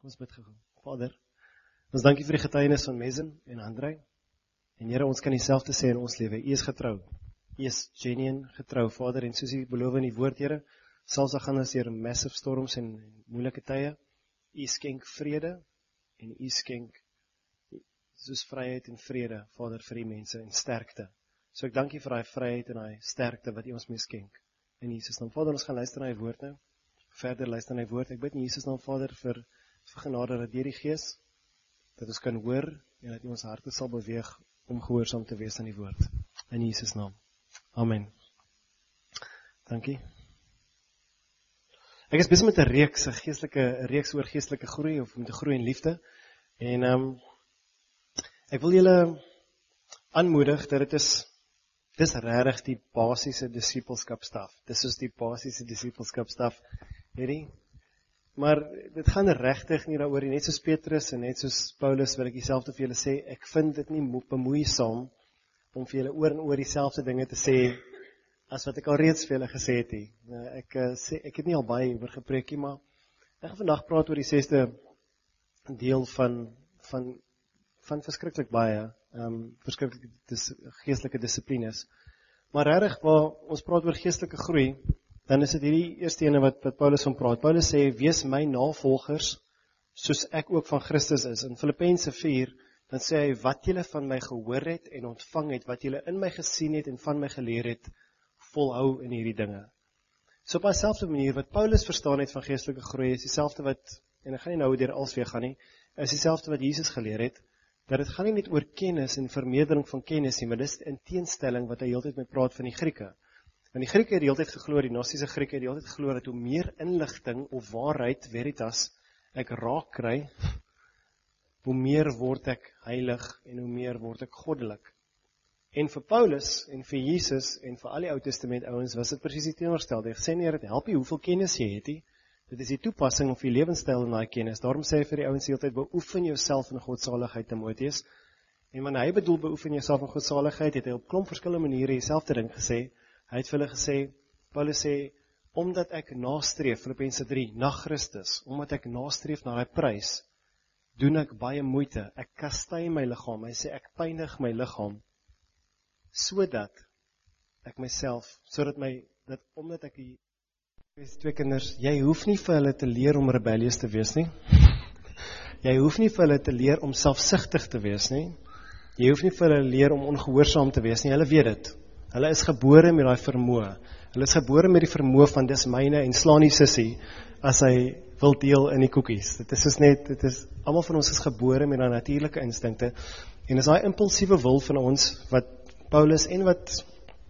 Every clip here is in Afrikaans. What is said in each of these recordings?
Kom ons bid gou. Vader, ons dankie vir die getuienis van Mezen en Andrei. En Here, ons kan dieselfde sê in ons lewe. U is getrou. U is genuine getrou, Vader, en soos U beloof in die woord, Here, selfs al gaan ons deur massive storms en moeilike tye, U skenk vrede en U skenk soos vryheid en vrede, Vader, vir die mense en sterkte. So ek dank U vir daai vryheid en daai sterkte wat U ons mee skenk. In Jesus naam, Vader, ons gaan luister na die woord nou. Verder luister na die woord. Ek bid in Jesus naam, Vader, vir genade dat deur die Gees, dat ons kan hoor en dat U ons harte sal beweeg om gehoorsaam te wees aan die woord. In Jesus naam. Amen. Dankie. Ek is besig met 'n reeks oor geestelike groei, of met 'n groei in liefde. En ek wil julle aanmoedig dat dis regtig die basiese disipelskapstaf. Dis soos die basiese disipelskapstaf, hierdie. Maar dit gaan regtig nie daaroor, net soos Petrus en net soos Paulus wil ek dieselfde vir julle sê, ek vind dit nie bemoeisaam om vir julle oor en oor dieselfde dinge te sê, as wat ek al reeds vir julle gesê het nie. Ek het nie al baie oor gepreek nie, maar ek gaan vandag praat oor die 6de deel van verskriklik baie, verskriklik geestelike dissiplines. Maar regtig, waar ons praat oor geestelike groei, dan is dit hierdie eerste ene wat Paulus van praat. Paulus sê, wees my navolgers, soos ek ook van Christus is. In Filippense 4, dan sê hy, wat julle van my gehoor het en ontvang het, wat julle in my gesien het en van my geleer het, volhou in hierdie dinge. So op dieselfde manier, wat Paulus verstaan het van geestelike groei, is dieselfde wat, en ek gaan nie nou deur alles weer gaan nie, is dieselfde wat Jesus geleer het, dat dit gaan nie net oor kennis en vermeerdering van kennis nie, maar dis in teenstelling wat hy heeltyd met praat van die Grieke. Want die Grieke het die heeltyd geglo, die Gnostiese Grieke het die heeltyd geglo, dat hoe meer inligting of waarheid, veritas, ek raak kry, hoe meer word ek heilig en hoe meer word ek goddelik. En vir Paulus en vir Jesus en vir al die Ou Testament ouens was dit presies die teenoorgestelde. Hy gesê nee, dit help nie hoeveel kennis jy het nie. Dit is die toepassing of die lewenstyl in daai kennis. Daarom sê hy vir die ouens die hele tyd, beoefen jouself in godsaligheid, Timoteus. En wanneer hy bedoel beoefen jouself in godsaligheid, het hy op klomp verskillende maniere dieselfde ding gesê. Hy het vir hulle gesê, Paulus sê, omdat ek nastreef, Filippense 3, na Christus, omdat ek nastreef na die prys, doen ek baie moeite, ek kastei my liggaam, hy sê, ek pynig my liggaam, sodat ek myself, omdat ek die twee kinders, jy hoef nie vir hulle te leer om rebellious te wees nie, jy hoef nie vir hulle te leer om selfsugtig te wees nie, jy hoef nie vir hulle leer om ongehoorsaam te wees nie, hulle weet dit. Hulle is gebore met daai vermoë. Hulle is gebore met die vermoë van dis myne en slaan die sissie as hy wil deel in die koekies. Dit is almal van ons is gebore met daai natuurlike instinkte en is daai impulsiewe wil van ons wat Paulus en wat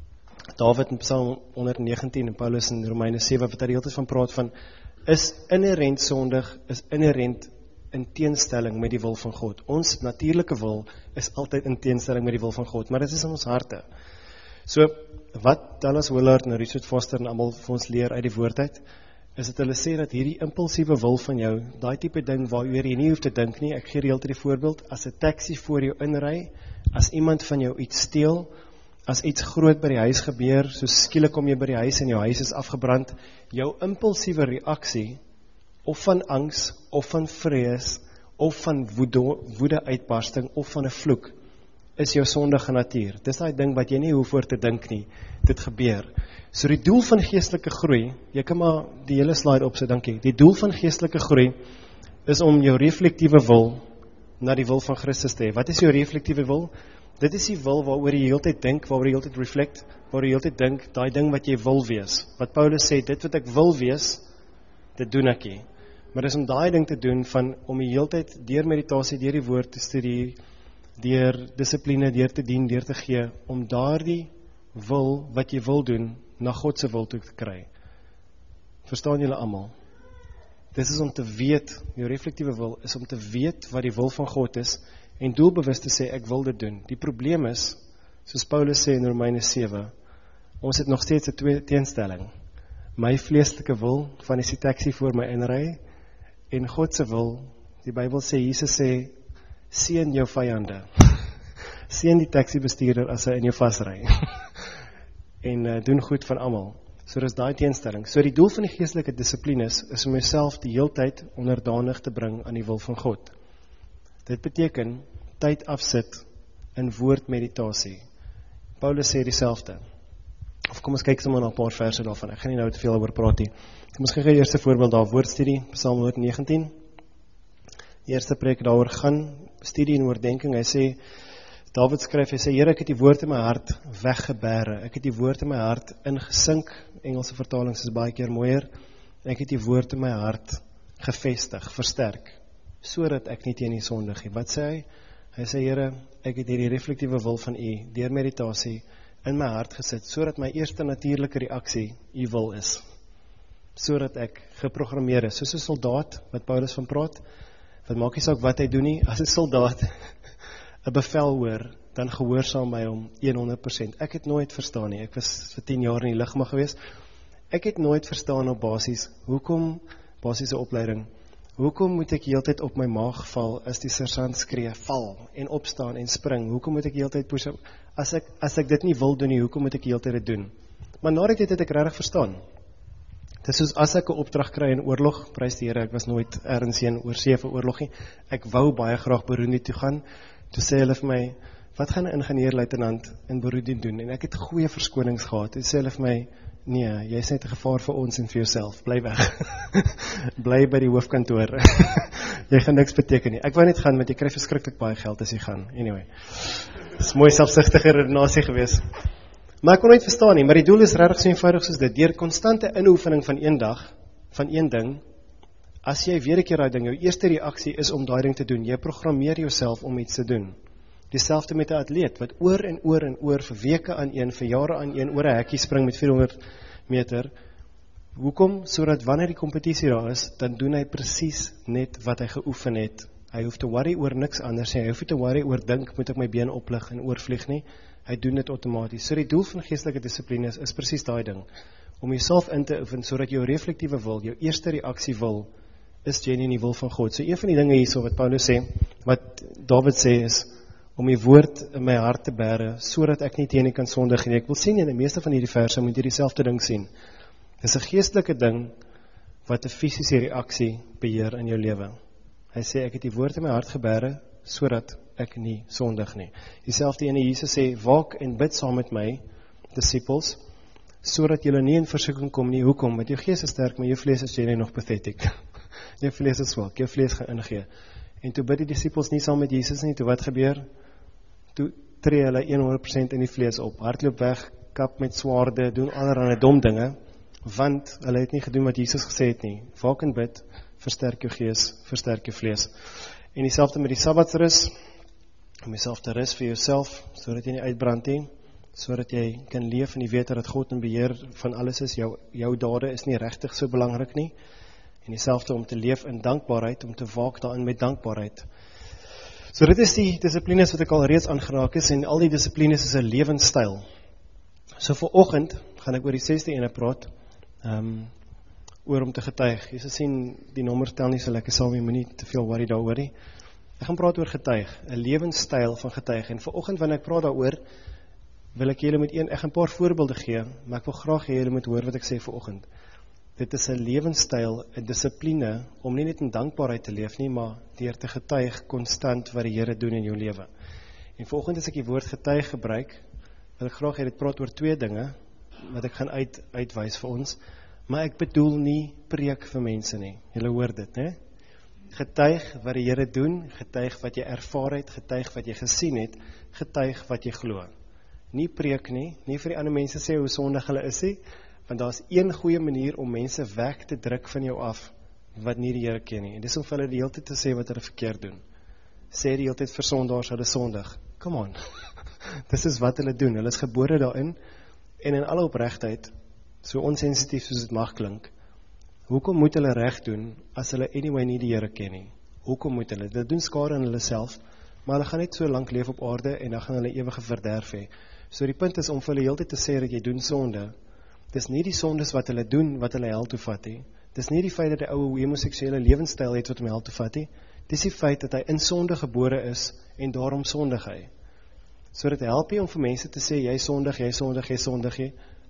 Dawid in Psalm 119 en Paulus in Romeine 7 wat daar die hele tyd van praat van is inherent sondig, is inherent in teenstelling met die wil van God. Ons natuurlike wil is altyd in teenstelling met die wil van God, maar dit is in ons harte. So, wat Dallas Willard en Richard Foster en almal vir ons leer uit die woord uit, is dat hulle sê dat hierdie impulsiewe wil van jou, daai tipe ding waaroor jy nie hoef te dink nie, ek gee die hele tyd die voorbeeld, as 'n taxi voor jou inry, as iemand van jou iets steel, as iets groot by die huis gebeur, so skielik kom jy by die huis en jou huis is afgebrand, jou impulsiewe reaksie, of van angs, of van vrees, of van woede uitbarsting, of van 'n vloek, is jou sondige natuur. Dis daai ding wat jy nie hoef oor te dink nie. Dit gebeur. So die doel van geestelike groei, jy kan maar die hele slide opsit, dankie. Die doel van geestelike groei is om jou reflektiewe wil na die wil van Christus te hê. Wat is jou reflektiewe wil? Dit is die wil waaroor jy heeltyd dink, waaroor jy heeltyd reflect, waaroor jy heeltyd dink, daai ding wat jy wil wees. Wat Paulus sê, dit wat ek wil wees, dit doen ek nie. Maar dis om daai ding te doen van om die heeltyd deur meditasie, deur die woord te studie, deur dissipline, deur te dien, deur te gee, om daardie wil, wat jy wil doen, na God se wil toe te kry. Verstaan julle almal? Dis is om te weet, jou reflektiewe wil, is om te weet wat die wil van God is, en doelbewus te sê, ek wil dit doen. Die probleem is, soos Paulus sê in Romeine 7, ons het nog steeds 'n teenstelling. My vleeslike wil, van die taxi voor my inry, en God se wil, die Bybel sê, Jesus sê, seën jou vyande. Seën die taxi bestuurder as hy in jou vasry. En doen goed van almal. So dis daai teenstelling. So die doel van die geestelike dissiplines is om jouself die heeltyd onderdanig te bring aan die wil van God. Dit beteken tyd afsit in woordmeditasie. Paulus sê dieselfde. Of kom ons kyk sommer na 'n paar verse daarvan. Ek gaan nie nou te veel oor praat nie. Kom ons kyk die eerste voorbeeld daar, woordstudie, Psalm 119. Die eerste preek daaroor gaan, studie en oordenking. Hy sê, David skryf, hy sê, Here, ek het die woord in my hart weggebere. Ek het die woord in my hart ingesink. Engelse vertalings is baie keer mooier. Ek het die woord in my hart gevestig, versterk, sodat ek nie teen U sondig nie. Wat sê hy? Hy sê, Here, ek het hierdie reflektiewe wil van U, deur meditasie, in my hart gesit, sodat my eerste natuurlike reaksie U wil is. Sodat ek geprogrammeer is, soos 'n soldaat, wat Paulus van praat, wat maak nie saak wat hy doen nie, as 'n soldaat 'n bevel hoor, dan gehoorsaam my hom 100%. Ek het nooit verstaan nie, ek was vir 10 jaar in die lugmag gewees, ek het nooit verstaan op basis, basiese opleiding, hoekom moet ek heeltyd op my maag val, as die sersant skree, val, en opstaan en spring, hoekom moet ek heeltyd push-up, as ek dit nie wil doen nie, hoekom moet ek heeltyd dit doen? Maar na die tyd het ek regtig verstaan. Dit is soos as ek 'n opdrag kry in oorlog, prys die Here, ek was nooit ergens heen oor see vir oorlog nie, ek wou baie graag Burundi toe gaan, toe sê hulle vir my, wat gaan 'n ingenieur-luitenant in Burundi doen? En ek het goeie verskonings gehad, toe sê hulle vir my, nee, jy is net 'n gevaar vir ons en vir jouself, bly weg, bly by die hoofkantoor, jy gaan niks beteken nie, ek wou net gaan, want jy kry verskriklik baie geld as jy gaan, anyway, dit is mooi selfsugtige redenasie gewees, maar ek kon nooit verstaan nie, maar die doel is regtig so eenvoudig soos dit, deur konstante inoefening van een dag, van een ding, as jy weer 'n keer daai ding, jou eerste reaksie is om daai ding te doen, jy programmeer jouself om iets te doen, dieselfde met 'n atleet, wat oor en oor vir weke aan een, vir jare aan een, oor 'n hekkie spring met 400 meter, hoekom? Sodat wanneer die kompetisie daar is, dan doen hy presies net wat hy geoefen het, hy hoef te worry oor niks anders nie, hy hoef te worry oor dink, moet ek my been oplig en oorvlieg nie, hy doen dit outomaties, so die doel van geestelike dissipline is presies daai ding, om jouself in te oefen, sodat jou reflektiewe wil, jou eerste reaksie wil, is genuine die wil van God, so een van die dinge hierso wat Paulus sê, wat David sê is, om die woord in my hart te bære, sodat ek nie teen U kan sondig nie. Ek wil sien in die meeste van hierdie verse moet jy dieselfde ding sien. Dit is 'n geestelike ding wat 'n fisiese reaksie beheer in jou lewe. Hy sê ek het die woord in my hart gebære sodat ek nie sondig nie. Dieselfde ene Jesus sê waak en bid saam met my disippels sodat julle nie in versoeking kom nie. Hoekom? Want jou gees is sterk, maar jou vlees is jy nog pathetic. Jou vlees is swak, jou vlees gaan ingee. En toe bid die disippels nie saam met Jesus nie, toe wat gebeur? Toe tree hulle 100% in die vlees op, hardloop weg, kap met swaarde, doen allerlei dom dinge, want hulle het nie gedoen wat Jesus gesê het nie. Waak en bid, versterk jou gees, versterk jou vlees. En dieselfde met die Sabbatsrus, om jouself te rus vir jouself, sodat jy nie uitbrand nie, sodat jy kan leef en jy weet dat God in beheer van alles is, jou dade is nie regtig so belangrik nie, en dieselfde om te leef in dankbaarheid, om te waak daarin met dankbaarheid. So dit is die dissiplines wat ek al reeds aangeraak is, en al die dissiplines is 'n lewenstyl. So vanoggend gaan ek oor die 6de ene praat, oor om te getuig. Jy sal sien, die nommers tel nie so lekker saam, jy moet nie te veel worry daaroor nie. Ek gaan praat oor getuig, 'n lewenstyl van getuig, en vanoggend wanneer ek praat daaroor, wil ek julle met ek gaan 'n paar voorbeelde gee, maar ek wil graag hê julle moet hoor wat ek sê vanoggend. Dit is 'n lewenstyl, 'n dissipline, om nie net in dankbaarheid te leef nie, maar deur te getuig konstant wat die Here doen in jou lewe. En vanoggend as ek die woord getuig gebruik, wil ek graag hê dit praat oor 2 dinge, wat ek gaan uitwys vir ons, maar ek bedoel nie preek vir mense nie. Julle hoor dit, né? Getuig wat die Here doen, getuig wat jy ervaar het, getuig wat jy gesien het, getuig wat jy glo. Nie preek nie vir die ander mense sê hoe sondig hulle is nie, want daar is een goeie manier om mense weg te druk van jou af, wat nie die Here ken nie. En dis om vir hulle die hele tyd te sê wat hulle verkeerd doen. Sê die hele tyd vir sondaars hulle sondig. Come on. Dis is wat hulle doen. Hulle is gebore daarin, en in alle opregtheid, so onsensitief soos dit mag klink, hoekom moet hulle reg doen, as hulle anyway nie die Here ken nie? Hoekom moet hulle? Dit doen skade aan hulle self, maar hulle gaan net so lank leef op aarde, en dan gaan hulle ewige verderf hê. So die punt is om vir hulle heeltyd te sê dat jy doen sonde. Dis nie die sondes wat hulle doen, wat hulle hel toe vat nie. Dis nie die feit dat hy ou homoseksuele lewenstyl het wat hom hel toe vat nie. Dis die feit dat hy in sonde gebore is, en daarom sondig hy. So dit help nie om vir mense te sê, jy sondig, jy sondig, jy sondig,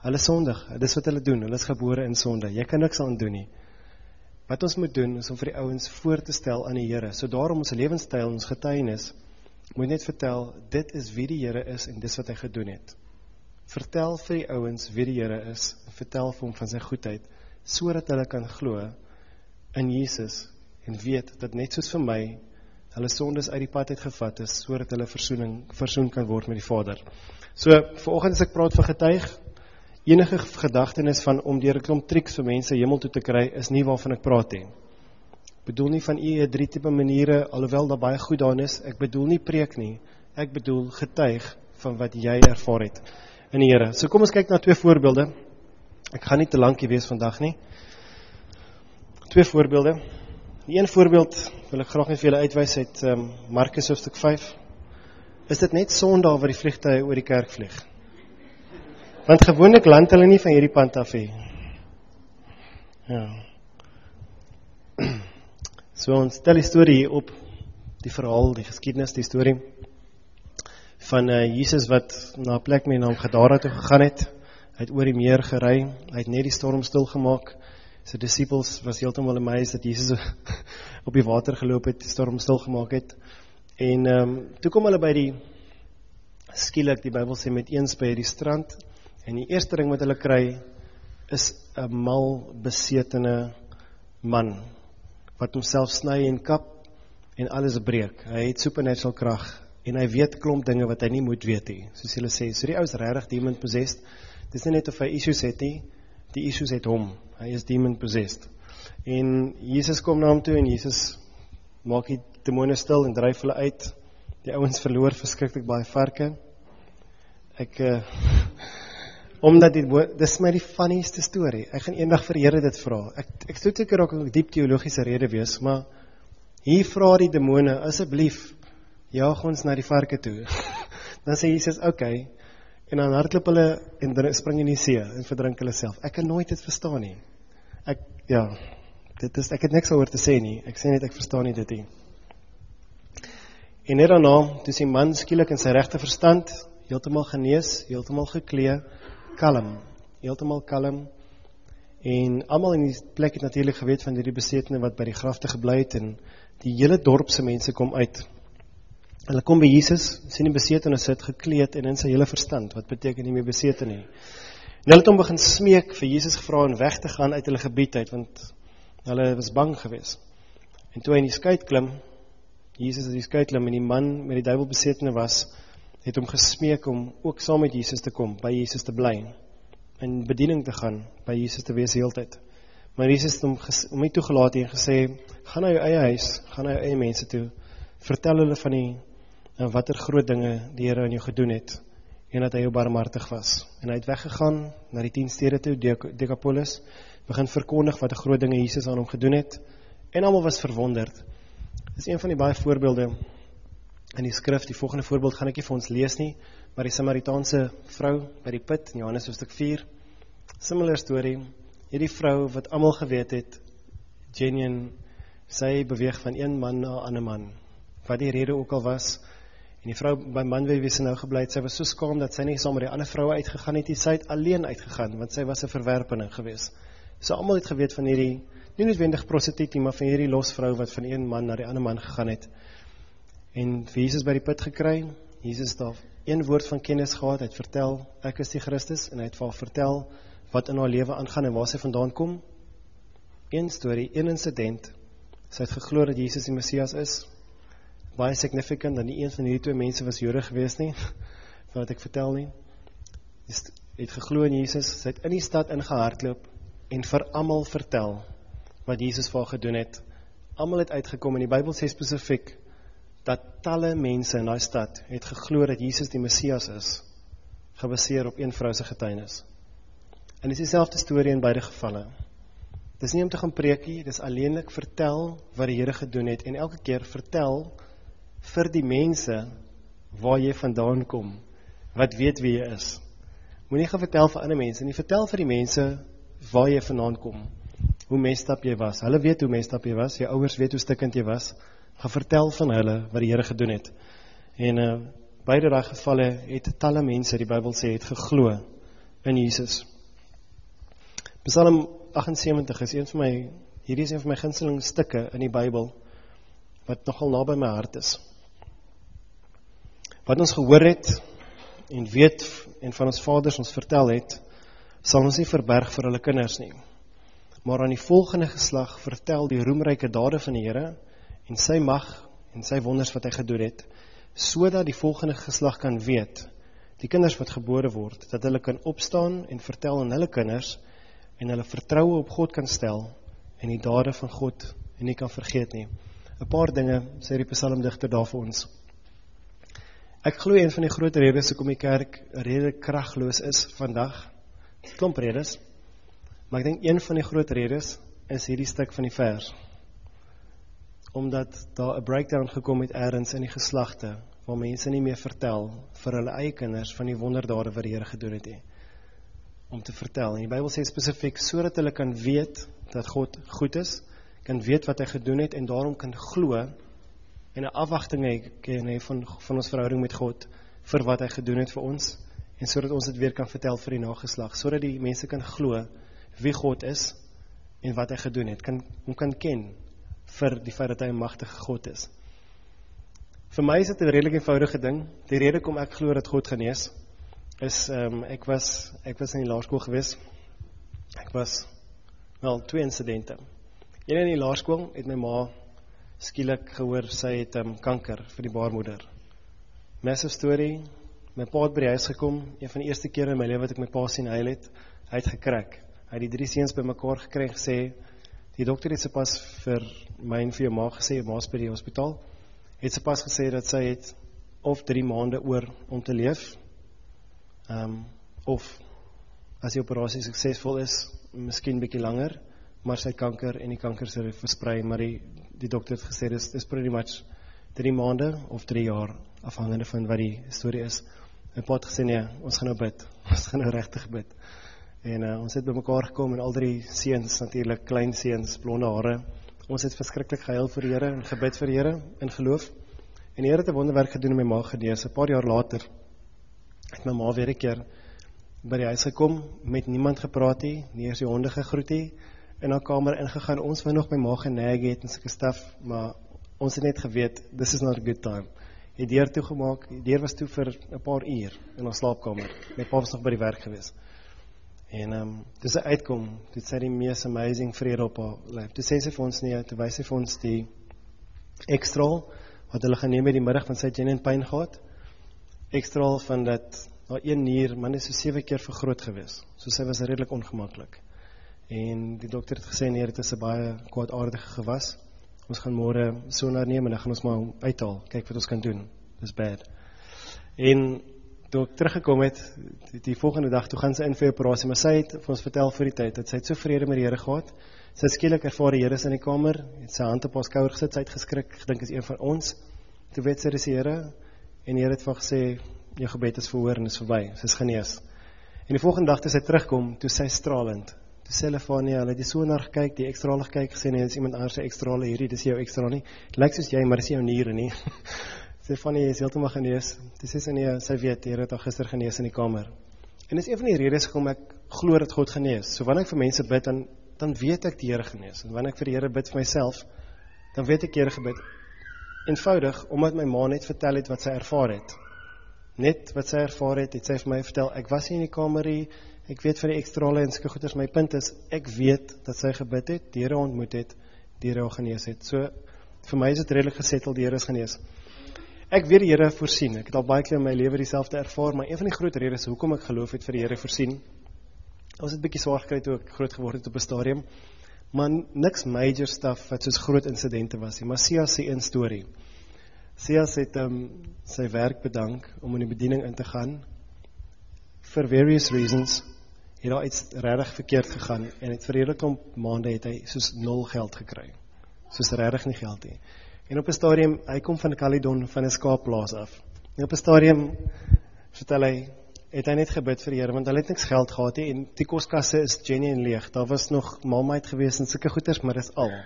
Hulle sondig, dis wat hulle doen, hulle is gebore in sonde. Jy kan niks aan doen nie. Wat ons moet doen, is om vir die ouens voor te stel aan die Here. So daarom ons lewenstyl, ons getuienis, moet net vertel, dit is wie die Here is en dis wat hy gedoen het. Vertel vir die ouens wie die Here is, en vertel vir hom van sy goedheid, sodat hulle kan glo in Jesus, en weet dat net soos vir my, hulle sondes uit die pad uitgevat is, sodat hulle versoen kan word met die Vader. So, vanoggend as ek praat van getuig, enige gedagtenis van om deur 'n klomp triks vir mense hemel toe te kry, is nie waarvan ek praat nie. Ek bedoel nie van drie tipe maniere, alhoewel daar baie goed daarin is, ek bedoel nie preek nie, ek bedoel getuig van wat jy ervaar het in die Here. So kom ons kyk na 2 voorbeelde, ek gaan nie te lank hier wees vandag nie. 2 voorbeelde, die een voorbeeld wil ek graag net vir julle uitwys uit Markus hoofstuk 5, is dit net Sondag waar die vliegtuie oor die kerk vlieg. Want gewoonlik land hulle nie van hierdie pand af hê. Ja. So ons stel die storie hier op, die verhaal, die geskiedenis, die storie van Jesus wat na 'n plek met die naam Gadara toe gegaan het. Hy het oor die meer gery, hy het net die storm stil gemaak. Sy disciples was heeltemal amazed dat Jesus op die water geloop het, die storm stil gemaak het. En toe kom hulle by die skielik, die Bybel sê met eens by die strand, en die eerste ding wat hulle kry is 'n mal besetene man wat homself sny en kap en alles breek. Hy het supernatural krag en hy weet klomp dinge wat hy nie moet weet nie. Soos hulle sê, so die ou is regtig demon possessed. Dis nie net of hy issues het nie, die issues het hom. Hy is demon possessed. En Jesus kom na hom toe en Jesus maak die demone stil en dryf hulle uit. Die ouens verloor verskriklik baie varke. Omdat dis my die funnieste storie. Ek gaan eendag vir die Here dit vra. Ek sê seker ook 'n diep teologiese rede wees, maar hier vra die demone, asseblief, jaag ons na die varke toe. Dan sê Jesus, okay, en dan hardloop hulle en spring in die see en verdrink hulle self. Ek kan nooit dit verstaan nie. Ek het niks oor te sê nie. Ek sê net ek verstaan nie dit nie. En net daarna, toe die man skielik in sy regte verstand, heeltemal genees, heeltemal geklee, kalm, heeltemal kalm, en almal in die plek het natuurlik geweet van hierdie besetene wat by die grafte gebly het, en die hele dorpse mense kom uit. Hulle kom by Jesus, sien die besetene sit gekleed en in sy hele verstand, wat beteken nie meer besete nie. En hulle het hom begin smeek vir Jesus gevra om weg te gaan uit hulle gebied uit, want hulle was bang geweest. En toe hy in die skei klim, Jesus in die skei klim en die man met die duiwel besetene was, het hom gesmeek om ook saam met Jesus te kom, by Jesus te bly, in bediening te gaan, by Jesus te wees heeltyd. Maar Jesus het hom nie toegelaat en gesê, gaan na jou eie huis, gaan na jou eie mense toe, vertel hulle van die watter groot dinge die Here aan jou gedoen het, en dat hy jou barmhartig was. En hy het weggegaan na die 10 stede toe, Decapolis, begin verkondig wat die groot dinge Jesus aan hom gedoen het, en almal was verwonderd. Dit is een van die baie voorbeelde in die skrif. Die volgende voorbeeld gaan ek nie vir ons lees nie, maar die Samaritaanse vrou by die put, in Johannes hoofstuk 4, similar story, hierdie vrou wat almal geweet het, genuine, sy beweeg van een man na 'n ander man, wat die rede ook al was, en die vrou by man wie sy nou gebly het, sy was so skaam dat sy nie saam met die ander vroue uitgegaan het, sy het alleen uitgegaan, want sy was 'n verwerpeling geweest. So almal het geweet van hierdie, nie noodwendig prostituut nie, maar van hierdie losvrou wat van een man na die ander man gegaan het, en vir Jesus by die put gekry. Jesus het daar een woord van kennis gehad, hy het vertel, ek is die Christus, en hy het vir haar vertel wat in haar lewe aangaan en waar sy vandaan kom. Een storie, een incident, sy het geglo dat Jesus die Messias is, baie significant, dat nie een van hierdie 2 mense was Jode gewees nie, van wat ek vertel nie, het geglo in Jesus, sy het in die stad ingehardloop, en vir almal vertel, wat Jesus vir haar gedoen het. Almal het uitgekom, en die Bybel sê spesifiek, dat talle mense in die stad het geglo dat Jesus die Messias is, gebaseer op een vrou se getuienis. En dit is dieselfde storie in beide gevalle. Dis nie om te gaan preekie, dis alleenlik vertel wat die Here gedoen het, en elke keer vertel vir die mense waar jy vandaan kom, wat weet wie jy is. Moenie gaan vertel vir ander mense, nie vertel vir die mense waar jy vandaan kom, hoe messed up jy was. Hulle weet hoe messed up jy was, jou ouers weet hoe stikkend jy was, gaan vertel van hulle wat die Here gedoen het. En beide daai gevalle het talle mense, die Bybel sê, het geglo in Jesus. Psalm 78 is hierdie is een van my gunsteling stukke in die Bybel, wat nogal naby my hart is. Wat ons gehoor het, en weet, en van ons vaders ons vertel het, sal ons nie verberg vir hulle kinders nie. Maar aan die volgende geslag vertel die roemryke dade van die Here, en sy mag, en sy wonders wat hy gedoen het, sodat die volgende geslag kan weet, die kinders wat gebore word, dat hulle kan opstaan en vertel aan hulle kinders, en hulle vertroue op God kan stel, en die dade van God, en nie kan vergeet nie. 'n Paar dinge, sê die psalmdigter daar vir ons. Ek glo een van die groot redes hoekom die kerk redelik kragloos is vandag, klomp redes, maar ek dink een van die groot redes is hierdie stuk van die vers. Omdat daar 'n breakdown gekom het ergens in die geslagte, waar mense nie meer vertel vir hulle eie kinders van die wonderdade wat die Here gedoen het nie. Om te vertel. En die Bybel sê spesifiek, sodat hulle kan weet dat God goed is, kan weet wat hy gedoen het, en daarom kan glo, en 'n afwagting hê van ons verhouding met God, vir wat hy gedoen het vir ons, en sodat ons dit weer kan vertel vir die nageslag, sodat die mense kan glo wie God is, en wat hy gedoen het, hom kan ken, vir die feit dat hy 'n magtige God is. Vir my is dit 'n redelik eenvoudige ding. Die rede kom ek glo dat God genees, is, ek was in die laerskool gewees. Ek was, twee insidente. Een in die laerskool het my ma skielik gehoor, sy het kanker vir die baarmoeder. Massive story, my pa het by die huis gekom, een van die eerste kere in my lewe wat ek my pa sien huil het, hy het gekrak. Hy het die 3 seuns by mekaar gekry en gesê, die dokter het sopas vir my en vir jou ma gesê, jou ma's by die hospitaal, het sopas gesê dat sy het of 3 maande oor om te leef, of as die operasie suksesvol is, miskien bietjie langer, maar sy kanker en die kanker sal versprei, maar die dokter het gesê, dis pretty much 3 maande of 3 jaar, afhangende van wat die storie is. My pa het gesê, nee, ons gaan nou bid, ons gaan nou regtig bid. En ons het by mekaar gekom, en al 3 seuns, natuurlik, klein seuns, blonde hare, ons het verskriklik gehuil vir die Here, en gebid vir die Here, in geloof, en die Here het 'n wonderwerk gedoen en my ma genees. 'n Paar jaar later, het my ma weer 'n keer by die huis gekom, met niemand gepraat nie eers die honde gegroet nie, in haar kamer ingegaan, ons wou nog my ma genag het, en sulke staf, maar ons het net geweet, this is not a good time. Die deur toegemaak, die deur was toe vir 'n paar uur, in ons slaapkamer, my pa was nog by die werk gewees. En toe sy uitkom, toe sy die meest amazing vrede op haar lyf. Toe sê sy vir ons nie, toe wys sy vir ons die ekstraal, wat hulle geneem het die middag, van sy genuine pyn gehad, ekstraal van dat, na 1 nier, man is so 7 keer vergroot gewees, so sy was redelik ongemaklik. En die dokter het gesê, nee, dit is 'n baie kwaadaardige gewas, ons gaan môre sonar neem, en dan gaan ons maar uithaal, kyk wat ons kan doen, dis bad. En toe ek teruggekom het, die volgende dag, toe gaan sy in vir operasie, maar sy het vir ons vertel vir die tyd, dat sy het so vrede met die Here gehad, sy het skielik ervaar die Here is in die kamer, het sy hand op haar skouer gesit, sy het geskrik, gedink is een van ons, toe weet sy dis die Here, en die Here het van gesê, jou gebed is verhoor en is verby, sy is genees. En die volgende dag, toe sy terugkom, toe sy stralend, toe sê hulle van, nee, hulle het die sonar gekyk, die ekstrale gekyk, gesê, nee, dis iemand anders se ekstrale hierdie, dis jou ekstrale nie, lyk soos jy, maar dis jou niere nie. Sê van, nee, is heeltemal genees, toe sê sy, nee, sy weet, die Here het al gister genees in die kamer. En dis een van die redes hoekom ek glo dat God genees, so wanneer ek vir mense bid, dan weet ek die Here genees, en wanneer ek vir die Here bid vir myself, dan weet ek die Here gebid, eenvoudig, omdat my ma net vertel het wat sy ervaar het. Net wat sy ervaar het sy vir my vertel, ek was hier in die kamer, ek weet van die ekstrale en sulke goeders, my punt is, ek weet dat sy gebid het, die Here ontmoet het, die Here genees het, so, vir my is het redelik gesettel, die Here is genees. Ek weet die Here voorsien, ek het al baie keer in my lewe dieselfde ervaar, maar een van die groot redes, hoekom ek geloof het vir die Here voorsien, ons het bietjie swaar gekry toe ek groot geword het op 'n stadium, maar niks major stuff, wat soos groot insidente was nie, maar Sias se een storie. Sias het sy werk bedank, om in die bediening in te gaan, for various reasons, het daar iets regtig verkeerd gegaan, en het vir hele klomp maande het hy soos 0 geld gekry, soos regtig nie geld nie. En op 'n stadium, hy kom van Caledon, van 'n skaapplaas af, en op 'n stadium, vertel hy, het hy net gebid vir die Here, want hy het niks geld gehad nie, en die koskasse is genuine leeg, daar was nog maalmaat gewees, en sulke goeders, maar dis al.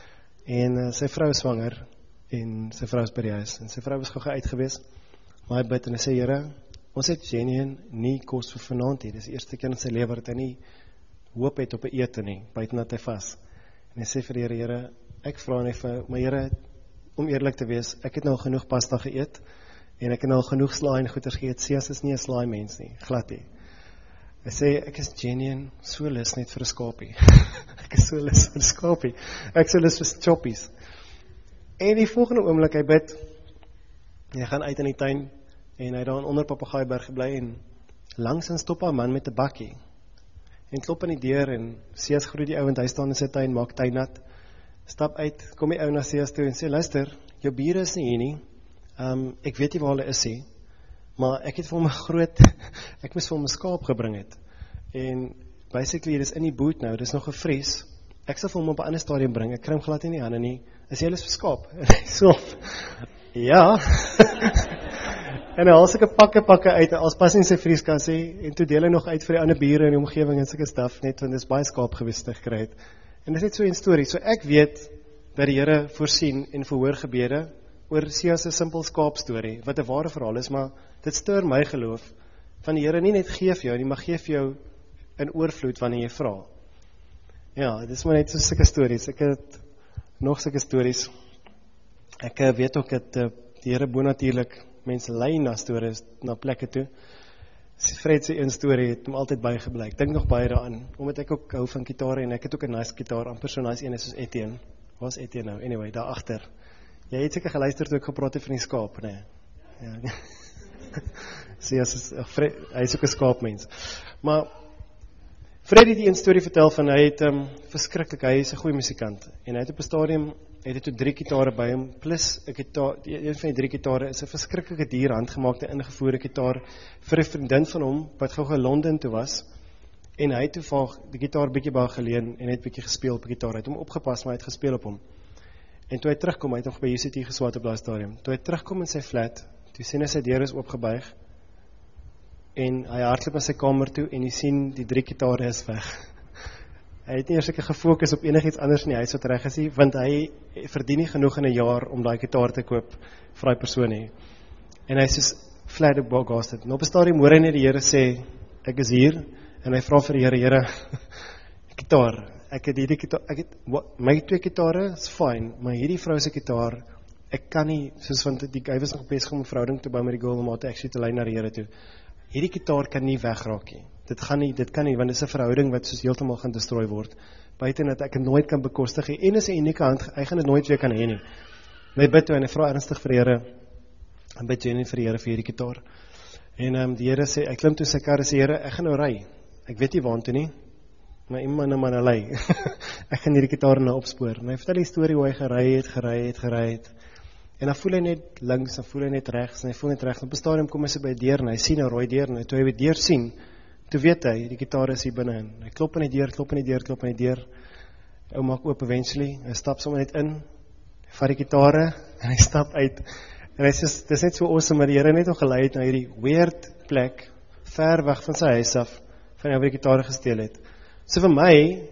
En sy vrou is swanger, en sy vrou is by die huis, en sy vrou was gou uit gewees, maar hy bid, en hy sê, Here, ons het genuine nie kos vir vanaand hier, dis die eerste keer in sy lewe, dat hy nie hoop het op 'n ete nie, buiten dat hy vas. En hy sê vir die Here, Here, ek vra net vir my Here, om eerlik te wees, ek het nou genoeg pasta geëet, en ek het nou genoeg slaai en goeders geëet. Sias is nie 'n slaai mens nie, glad nie. Hy sê, ek is genuine, so lus net vir 'n skapie. Ek is so lus vir 'n skapie. Ek is so lus vir choppies. En die volgende oomblik, hy bid, en hy gaan uit in die tuin, en hy daar onder Papagaaiberg gebly, en langsins stop 'n man met 'n bakkie, en klop aan die deur, en Sias groet die ou, en hy staan in sy tuin, maak tuin nat, stap uit, kom die ou na Sias toe, en sê, luister, jou bure is nie hier nie, ek weet nie waar hulle is nie, maar ek het vir hom 'n groot, ek moes vir hom 'n skaap gebring het, en basically, dit is in die boot nou, dit is nog gevries, ek sal vir hom op 'n ander stadium bring, ek kry hom glad nie in die hande nie, is jy alles vir skaap? En hy so, ja, en hy haal sulke pakke uit, als pas in sy vrieskas, en toe deel hy nog uit vir die ander bure in die omgewing en sulke staf, net want dit is baie skaap gewees gekry het. En dit is net so 'n storie, so ek weet dat die Here voorsien en verhoor gebede oor Sias 'n simpel skaapstorie, wat 'n ware verhaal is, maar dit stuur my geloof, van die Here nie net gee vir jou nie, maar gee vir jou in oorvloed wanneer jy vra. Ja, dit is maar net so sulke stories, ek het nog sulke stories, ek weet ook dat die Here bonatuurlik mense lei na stories, na plekke toe. Fred se een storie het hom altyd bygebly. Ek dink nog baie daaraan, omdat ek ook hou van gitare, en ek het ook 'n nice gitaar, amper so nice een is soos Etienne. Waar is Etienne nou? Anyway, daar agter. Jy het seker geluister toe ek gepraat het van die skaap, nee. Ja. Hy is ook 'n skaapmens. Maar Fred het die een storie vertel van, hy het verskriklik, hy is 'n goeie musikant, en hy het op 'n stadium, het toe 3 gitare by hom, plus een van die 3 gitare is 'n verskriklike duur handgemaakte ingevoerde gitaar vir 'n vriendin van hom, wat gou Londen toe was, en hy het toevallig die gitaar bietjie baie geleen, en het bietjie gespeel op die gitaar, hy het hom opgepas, maar hy het gespeel op hom, en toe hy terugkom, hy het nog by UCT geswaat op daai stadium, toe hy terugkom in sy flat, toe sien hy sy deur is oopgebuig, en hy hardloop na sy kamer toe, en hy sien die 3 gitare is weg. Hy het nie eers gefokus op enigiets anders nie, hy is wat reg is nie, want hy verdien nie genoeg in 'n jaar om daai gitaar te koop vir daai persoon nie. En hy is soos flabbergasted. En op 'n stadium hoor hy net die Here sê, ek is hier, en hy vra vir die Here, Here, gitaar, ek het hierdie gitaar, my 2 gitare is fine, maar hierdie vrou se gitaar, ek kan nie, soos want hy was nog besig om 'n verhouding te bou met die girl, om haar te actually te lei na die Here toe. Hierdie gitaar kan nie wegraak nie. Dit kan nie, want dit is 'n verhouding wat soos heeltemal gaan destrooi word. Buiten dat ek het nooit kan bekostig nie, en is 'n unieke hand, hy gaan dit nooit weer kan hê nie. En hy bid toe, en hy vra ernstig vir die Here, en bid Jenny vir die Here vir hierdie gitaar. En die Here sê, hy klim toe sy kar en sê, Here, ek gaan nou ry. Ek weet nie waantoe nie, maar iemand nou maar nou lei. Ek gaan hierdie gitaar nou opspoor. En hy vertel die storie hoe hy gery het. En dan voel hy net links, dan voel hy net regs, en hy voel net regs. Op 'n stadium kom hy sy by die deur, en hy sien 'n rooi deur, en toe hy by die deur sien, toe weet hy, die gitaar is hier binne-in. Hy klop aan die deur, ou maak oop eventually, hy stap sommer net in, hy vat die gitare, en hy stap uit, en hy sê, dis net so awesome, maar die Here net nog gelei het na hierdie weird plek, ver weg van sy huis af, van hy waar die gitare gesteel het. So vir my,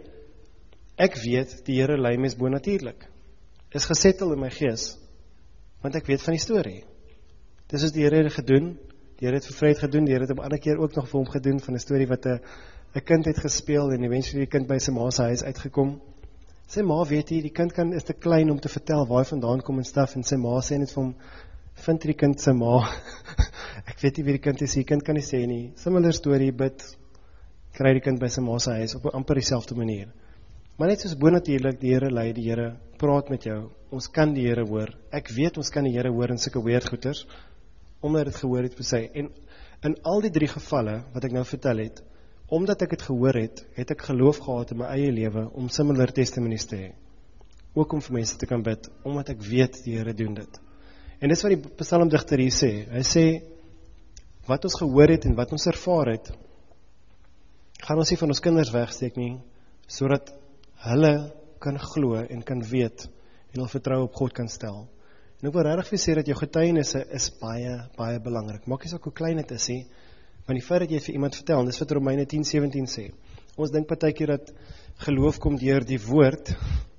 ek weet, die Here lei mens bonatuurlik, is gesettel in my gees, want ek weet van die storie. Dis is die Here het gedoen, die Here het vir Fred gedoen, die Here het op 'n ander keer ook nog vir hom gedoen, van 'n storie wat 'n kind het gespeel, en eventually die kind by sy ma se huis uitgekom. Sy ma weet die kind is te klein om te vertel waar hy vandaan kom en staf, en sy ma sê net vir hom, vind die kind sy ma, ek weet nie wie die kind is, die kind kan nie sê nie, similar storie, bid, kry die kind by sy ma se huis, op 'n amper dieselfde manier. Maar net soos bonatuurlik, die Here lei, die Here praat met jou, ons kan die Here hoor, ek weet ons kan die Here hoor in sulke weird goeters, omdat het gehoor het vir sy, en in al die 3 gevalle, wat ek nou vertel het, omdat ek het gehoor het ek geloof gehad in my eie lewe, om similar testimonies te hê, ook om vir mense te kan bid, omdat ek weet die Here doen dit. En dis wat die psalmdigter hier sê, hy sê, wat ons gehoor het en wat ons ervaar het, gaan ons nie van ons kinders wegsteek nie, sodat hulle kan glo en kan weet, en hulle vertrou op God kan stel. En ek wil regtig vir sê dat jou getuienisse is baie, baie belangrik. Maak nie saak hoe klein dit is, want die feit dat jy vir iemand vertel, en dis wat Romeine 10:17 sê, ons dink partykeer dat geloof kom deur die woord,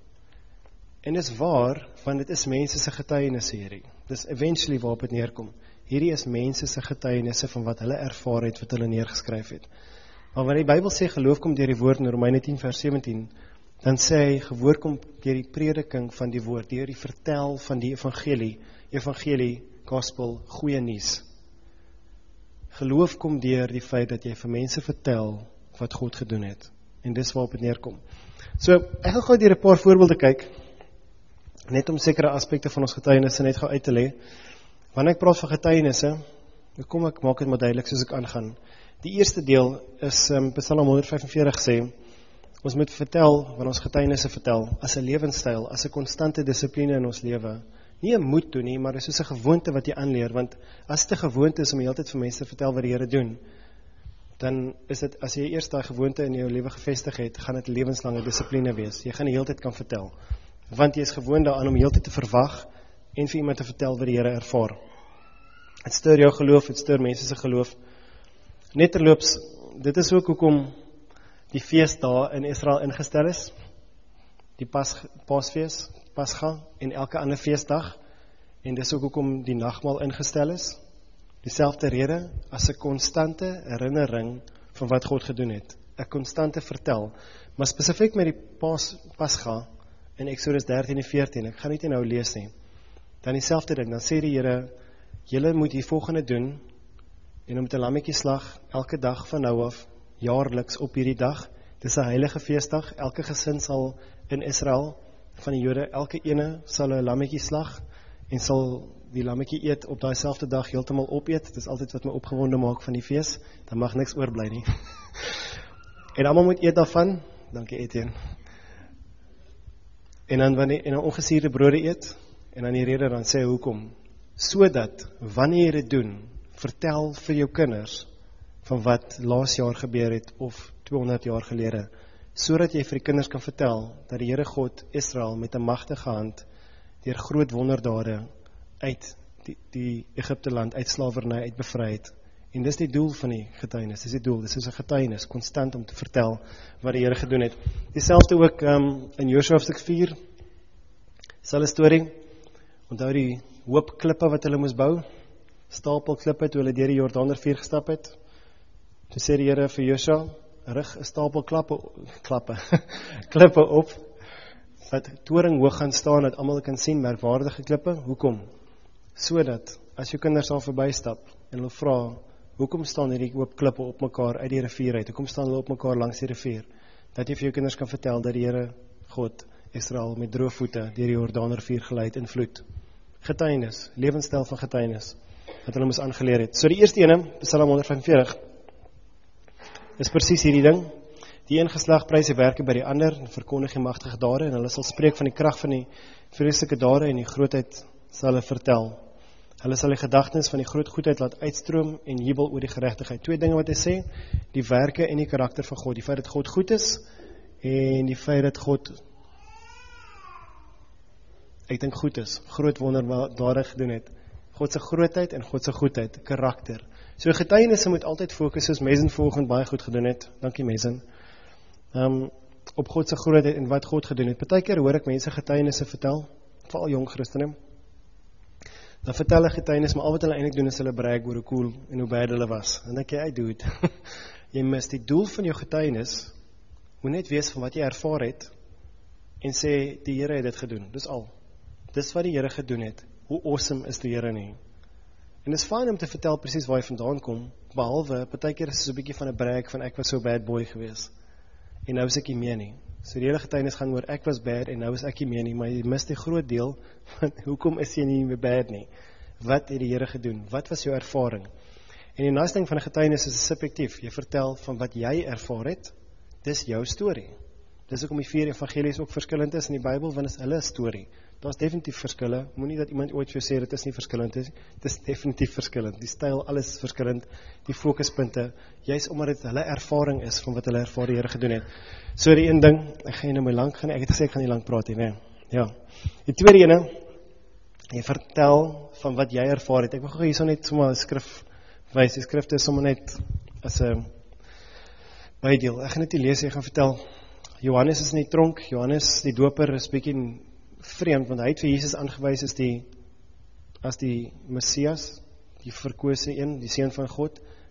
en dis waar, want dit is mense se getuienisse hierdie. Dis eventually waarop dit neerkom. Hierdie is mense se getuienisse van wat hulle ervaar het, wat hulle neergeskryf het. Maar wanneer die Bybel sê geloof kom deur die woord in Romeine 10 vers 17, dan sê hy geloof kom deur die prediking van die woord, deur die vertel van die evangelie, gospel, goeie nuus. Geloof kom deur die feit dat jy vir mense vertel wat God gedoen het. En dis waarop het neerkom. So, ek gaan gou deur 'n paar voorbeelde kyk, net om sekere aspekte van ons getuienisse net gou uit te lê. Wanneer ek praat van getuienisse, kom ek maak dit maar duidelik soos ek aangaan. Die eerste deel is Psalm 145 sê, ons moet vertel, wat ons getuienisse vertel, as 'n lewenstyl, as 'n konstante dissipline in ons lewe. Nie 'n moet doen nie, maar dit is soos 'n gewoonte wat jy aanleer, want as dit 'n gewoonte is om die hele tyd vir mense te vertel wat die Here doen, dan is dit, as jy eers daai gewoonte in jou lewe gevestig het, gaan dit 'n lewenslange dissipline wees. Jy gaan die hele tyd kan vertel, want jy is gewoond daaraan om die hele tyd te verwag en vir iemand te vertel wat die Here ervaar. Het stuur jou geloof, het stuur mense se geloof. Net terloops, dit is ook hoekom die feesdae in Israel ingestel is, die Paasfees, Pascha en elke ander feesdag, en dis ook hoekom die nagmaal ingestel is, dieselfde rede as 'n konstante herinnering van wat God gedoen het, 'n konstante vertel, maar spesifiek met die Pascha in Exodus 13 en 14, ek gaan nie nou lees nie, dan dieselfde ding, dan sê die Here, julle moet die volgende doen, en om 'n lammetjie slag, elke dag van nou af, jaarliks op hierdie dag, dis 'n heilige feesdag, elke gesin sal in Israel, van die Jode, elke ene sal 'n lammetjie slag, en sal die lammetjie eet op daai selfde dag heeltemal opeet, dit is altyd wat my opgewonde maak van die fees, dan mag niks oorbly nie. En almal moet eet daarvan, dankie Etienne. En dan ongesuurde brode eet, en dan die rede dan sê hoekom, sodat, wanneer jy dit doen, vertel vir jou kinders, van wat laas jaar gebeur het, of 200 jaar gelede, sodat jy vir die kinders kan vertel, dat die Here God Israel met 'n magtige hand, deur groot wonderdade, uit die Egipte land, uit slawerny, uit bevry het. En dis die doel van die getuienis, dis die doel, dis is 'n getuienis, konstant om te vertel, wat die Here gedoen het. Dieselfde ook in Josua hoofstuk 4, selfe storie, onthou die hoop klippe wat hulle moes bou, stapel klippe toe hulle deur die Jordaanrivier gestap het, toe sê die Here vir Josua, rig 'n stapel klippe op, wat toring hoog gaan staan, dat almal kan sien, merkwaardige klippe, hoekom? Sodat, as jou kinders al verbystap, en hulle vra, hoekom staan hierdie hoop klippe op mekaar uit die rivier uit, hoekom staan hulle op mekaar langs die rivier, dat jy vir jou kinders kan vertel, dat die Here God, Israel, met droë voete, deur die Jordaanrivier gelei het in vloed. Getuienis, lewenstyl van getuienis, wat hulle moes aangeleer het. So die eerste ene, Psalm 145, is presies hierdie ding, die een geslag prys die werke by die ander, en verkondig die magtige dade, en hulle sal spreek van die krag van die vreeslike dade, en die grootheid sal hulle vertel. Hulle sal die gedagtenis van die groot goedheid laat uitstroom, en jubel oor die geregtigheid. Twee dinge wat hy sê, die werke en die karakter van God, die feit dat God goed is, en die feit dat God, ek dink goed is, groot wonderdade gedoen het, God se grootheid en God se goedheid, karakter. So getuienisse moet altyd fokus, soos Mezen vanoggend baie goed gedoen het, dankie Mezen, op God se grootheid en wat God gedoen het. Partykeer hoor ek mense getuienisse vertel, veral jong Christene, dan vertel hulle getuienis, maar al wat hulle eintlik doen is hulle brag oor hoe cool en hoe bad hulle was. En dan dink jy, dude, jy mis die doel van jou getuienis, moet net wees van wat jy ervaar het, en sê, die Here het dit gedoen, dis al. Dis wat die Here gedoen het, hoe awesome is die Here nie. En dit is fyn om te vertel presies waar jy vandaan kom, behalwe, partykeer is het so 'n bietjie van 'n brag, van ek was so bad boy gewees, en nou is ek nie meer nie. So die hele getuienis gaan oor, ek was bad, en nou is ek nie meer nie, maar jy mis die groot deel, van hoekom is jy nie meer bad nie? Wat het die Here gedoen? Wat was jou ervaring? En die nice ding van 'n getuienis is subjektief, jy vertel van wat jy ervaar het, dis jou storie. Dis hoekom die 4 evangelies ook verskillend is in die Bybel, want is hulle storie. Daar's definitief verskille, moenie dat iemand ooit vir jou sê, dit is nie verskillend is, dit is definitief verskillend, die styl, alles is verskillend, die fokuspunte, juist omdat dit hulle ervaring is, van wat hulle ervaar die Here gedoen het. So die een ding, ek gaan nou my lang gaan, ek het gesê ek gaan nie lang praat nie, nee. Ja. Die tweede ene, jy vertel van wat jy ervaar het, ek wil gou hierso net sommer 'n skrif wys, die skrifte is sommer net as 'n bydeel, ek gaan net nie lees, ek gaan vertel, Johannes is in die tronk, Johannes die doper is bietjie vreemd, want hy het vir Jesus aangewys as die Messias, die verkose een, die seun van God.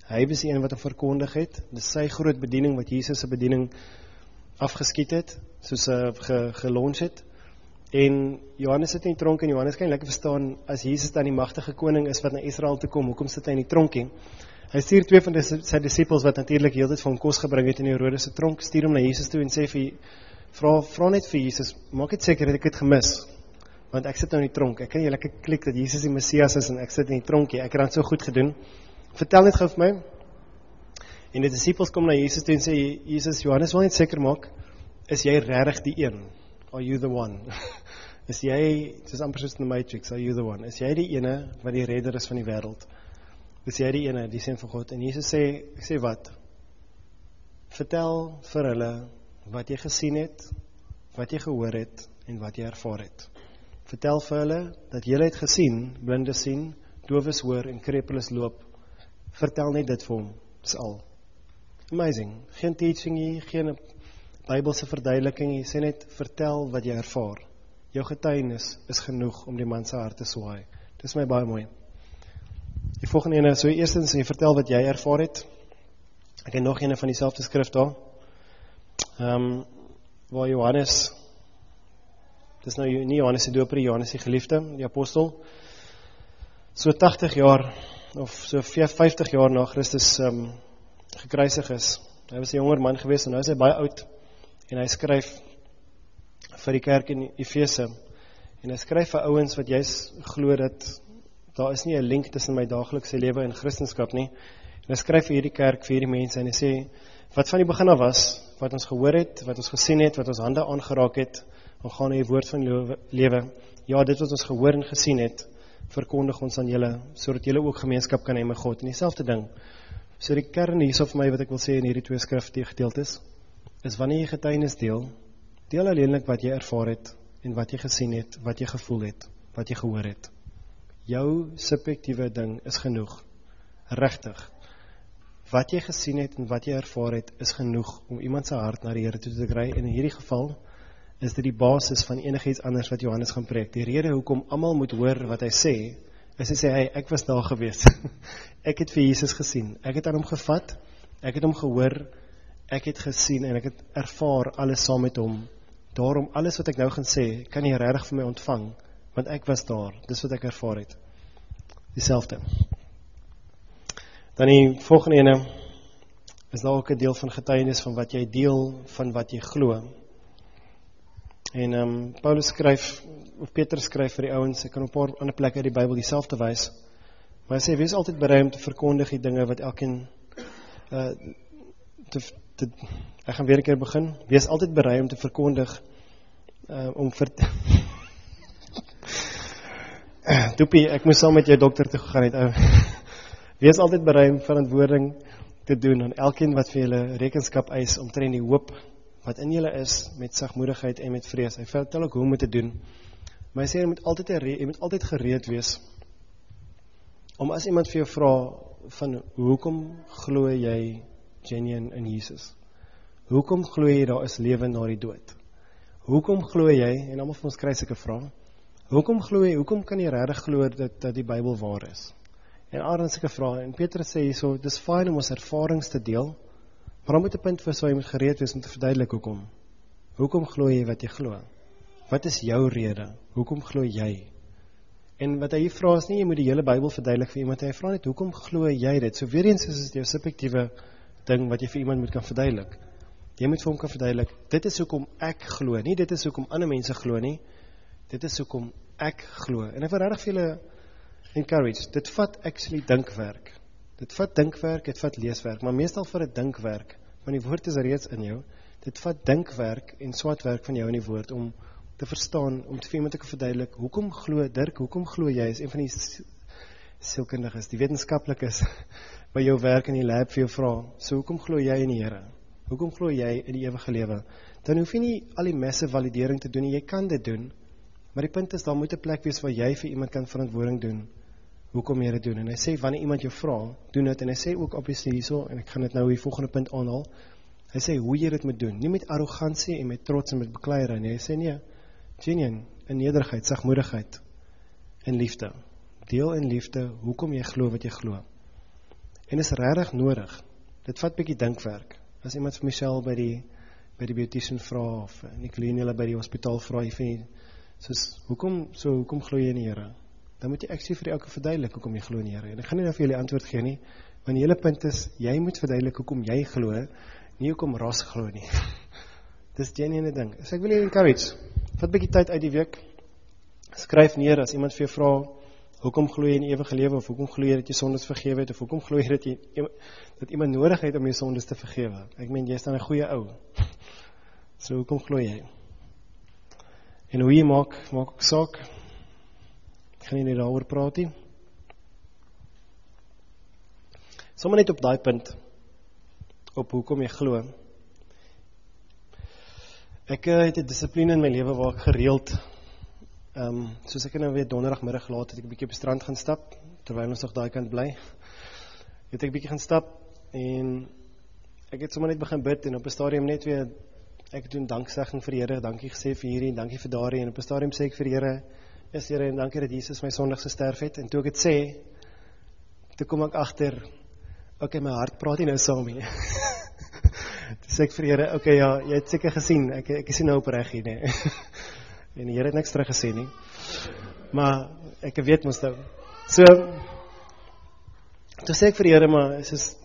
Hy was die een wat hom verkondig het. Dis sy groot bediening wat Jesus se bediening afgeskiet het, soos gelunch het. En Johannes sit in die tronk en Johannes kan lekker verstaan, as Jesus dan die magtige koning is wat na Israel toe kom, hoekom sit hy in die tronkie? Hy stuur 2 van sy disciples wat natuurlik heeltyd vir hom kos gebring het in die Herodes se tronk, stuur hom na Jesus toe en sê vra net vir Jesus, maak dit seker dat ek het gemis, want ek sit nou in die tronk, ek kan nie lekker klik dat Jesus die Messias is en ek sit in die tronkie, ek het dan so goed gedoen, vertel net gou vir my, en die disciples kom na Jesus toe en sê, Jesus, Johannes wil net seker maak, is jy regtig die een? Are you the one? Is jy, soos amper soos in the Matrix, are you the one? Is jy die ene wat die redder is van die wêreld? Is jy die ene, die seun van God? En Jesus sê, ek sê wat? Vertel vir hulle wat jy gesien het, wat jy gehoor het en wat jy ervaar het. Vertel vir hulle dat jy het gesien, blinde sien, dowes hoor en krepeles loop. Vertel net dit vir hom, dis al. Amazing, geen teaching hier, geen Bybelse verduideliking hier, sê net vertel wat jy ervaar. Jou getuienis is genoeg om die man se hart te swaai. Dis my baie mooi. Die volgende ene, so eerstens, jy vertel wat jy ervaar het. Ek het nog ene van dieselfde skrif daar. Waar Johannes, dis nou nie Johannes die doper, Johannes die geliefde, die apostel, so 80 jaar, of so 50 jaar na Christus gekruisig is. Hy was 'n jonger man gewees en nou is hy baie oud, en hy skryf vir die kerk in Efese, en hy skryf vir ouens wat juist glo dat daar is nie 'n link tussen my daaglikse lewe en Christendom nie, en hy skryf vir hierdie kerk, vir hierdie mense, en hy sê, wat van die begin af was, wat ons gehoor het, wat ons gesien het, wat ons hande aangeraak het, omgaande die woord van lewe, ja, dit wat ons gehoor en gesien het, verkondig ons aan julle, sodat julle ook gemeenskap kan hê met God, en dieselfde ding. So die kern hierso vir my, wat ek wil sê in hierdie 2 skrifte gedeeltes, is wanneer jy getuienis deel alleenlik wat jy ervaar het, en wat jy gesien het, wat jy gevoel het, wat jy gehoor het. Jou subjektiewe ding is genoeg, regtig. Wat jy gesien het en wat jy ervaar het, is genoeg om iemand se hart na die Here toe te kry, en in hierdie geval is dit die basis van enigiets anders wat Johannes gaan preek. Die rede hoekom almal moet hoor wat hy sê, is hy sê, hey, ek was daar gewees. Ek het vir Jesus gesien. Ek het aan hom gevat, ek het hom gehoor, ek het gesien en ek het ervaar alles saam met hom. Daarom alles wat ek nou gaan sê, kan jy regtig vir my ontvang, want ek was daar. Dis wat ek ervaar het. Dieselfde. Dan die volgende ene is daar ook 'n deel van getuienis van wat jy deel, van wat jy glo. En Paulus skryf, of Petrus skryf vir die ouens, ek kan op 'n paar ander plekke uit die Bybel dieselfde wys, maar hy sê, wees altyd bereid om te verkondig die dinge wat elkeen, ek gaan weer 'n keer begin, wees altyd bereid om te verkondig, Doepie, ek moes saam met jou dokter toe gegaan het, wees altyd bereid om verantwoording te doen aan elkeen wat vir julle rekenskap eis omtrent die hoop wat in julle is, met sagmoedigheid en met vrees. Hy vertel ook hoe om dit te doen. Maar hy sê, jy moet altyd gereed wees, om as iemand vir jou vra, van hoekom glo jy genuine in Jesus? Hoekom glo jy daar is lewe na die dood? Hoekom glo jy, en almal van ons kry sulke vrae, hoekom kan jy regtig glo dat die Bybel waar is? En Aaron sulke vrae, en Petrus sê hierso, dis fyn om ons ervarings te deel, maar dan moet 'n punt wees waar jy moet gereed wees om te verduidelik hoekom. Hoekom glo jy wat jy glo? Wat is jou rede? Hoekom glo jy? En wat hy hier vra is nie, jy moet die hele Bybel verduidelik vir iemand, hy vra net, hoekom glo jy dit? So weer eens is dit jou subjektiewe ding wat jy vir iemand moet kan verduidelik. Jy moet vir hom kan verduidelik, dit is hoekom ek glo, nie dit is hoekom ander mense glo nie, dit is hoekom ek glo. En ek wil regtig vir julle encourage, dit vat actually dinkwerk. Dit vat dinkwerk, dit vat leeswerk, maar meestal vir 'n dinkwerk, want die woord is reeds in jou, dit vat dinkwerk en swaatwerk van jou in die woord, om te verstaan, om te vir iemand te verduidelik, hoekom glo Dirk, hoekom glo jy, is een van die sielkundiges, die wetenskaplikes, by jou werk in die lab vir jou vra, so hoekom glo jy in die Here? Hoekom glo jy in die ewige lewe? Dan hoef jy nie al die massive validering te doen, jy kan dit doen, maar die punt is, daar moet 'n plek wees waar jy vir iemand kan verantwoording doen, hoekom jy dit doen, en hy sê, wanneer iemand jou vra, doen dit, en hy sê ook obviously hierso, en ek gaan dit nou die volgende punt aanhaal, hy sê, hoe jy dit moet doen, nie met arrogansie en met trots en met bekleierery nie, hy sê nee, genuine, in nederigheid, sagmoedigheid, in liefde, deel in liefde, hoekom jy glo wat jy glo, En is regtig nodig. Dit vat bietjie dinkwerk. As iemand vir Michelle by die beautician vra, of Nicoline hulle by die hospitaal vra, soos, hoekom glo jy in die Here? Dan moet jy actually vir elke verduidelik hoekom jy glo in die Here. En ek gaan nie nou vir julle antwoord gee nie, want die hele punt is, jy moet verduidelik hoekom jy glo, nie hoekom Ras glo nie. Dis die ene ding. So ek wil julle encourage, vat bietjie tyd uit die week, skryf neer as iemand vir jou vra, hoekom glo jy in die ewige lewe, of hoekom glo jy dat jy sondes vergewe het, of hoekom glo jy dat iemand nodig het om jou sondes te vergewe. Ek meen, jy is dan 'n goeie ou. So hoekom glo jy? En hoe jy maak ook saak. Ek gaan nie daaroor praat nie. Sommige net op daai punt, op hoekom jy glo. Ek het 'n dissipline in my lewe waar ek gereeld, soos ek nou weer donderdagmiddag laat, het ek 'n bietjie op die strand gaan stap, terwyl ons nog daai kant bly, het ek 'n bietjie gaan stap, en ek het sommer net begin bid, en op 'n stadium net weer, ek doen danksegging vir die Here, dankie gesê vir hierdie, dankie vir daardie, en op 'n stadium sê ek vir die Here, Here, en dankie dat Jesus my sondig gesterf het, en toe ek het sê, toe kom ek agter, okay, my hart praat nie nou saam nie. Toe sê ek vir die Here, okay, ja, jy het seker gesien, ek is nie nou opreg hier, nee. En die Here het niks terug gesê nie. Maar ek weet mos nou. So, toe sê ek vir die Here, maar